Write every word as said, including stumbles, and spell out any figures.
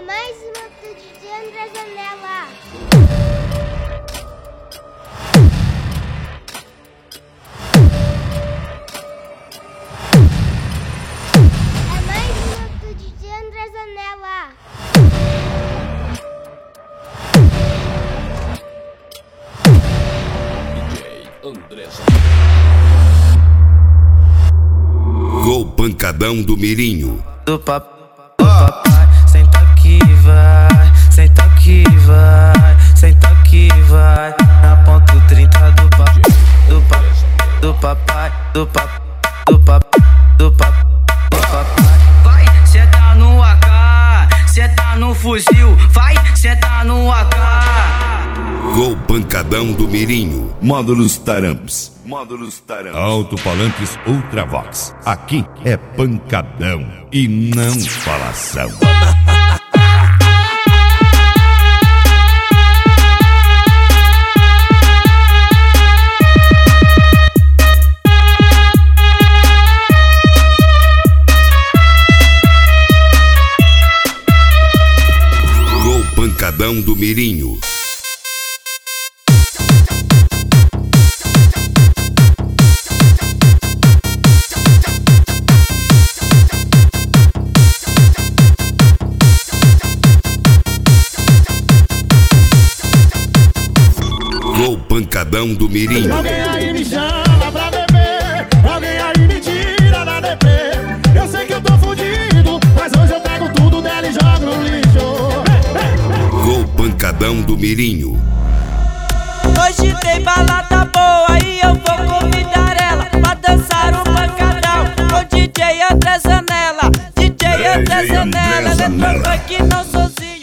mais uma do D J André Zanella. É mais uma do D J André Zanella. D J André Zanella. Gol pancadão do Mirinho. Do papai, do papai, senta aqui vai, senta aqui vai, senta aqui vai. Na ponto trinta do papai, do papai, do papai, do papai, do papai, do papai, do papai. Vai, senta no A K, senta no fuzil, vai, senta no A K. Gol pancadão do Mirinho. Módulos Taramps. Módulos Taramps. Alto-falantes Ultravox. Aqui é pancadão e não falação. Gol pancadão do Mirinho. Gol pancadão do Mirinho. Alguém aí me chama pra beber, alguém aí me tira da deprê. Eu sei que eu tô fudido, mas hoje eu pego tudo dela e jogo no lixo. Gol pancadão do Mirinho. Hoje tem balada boa e eu vou convidar ela pra dançar um pancadão com D J André Zanella. D J André Zanella, lembrando que não sozinho.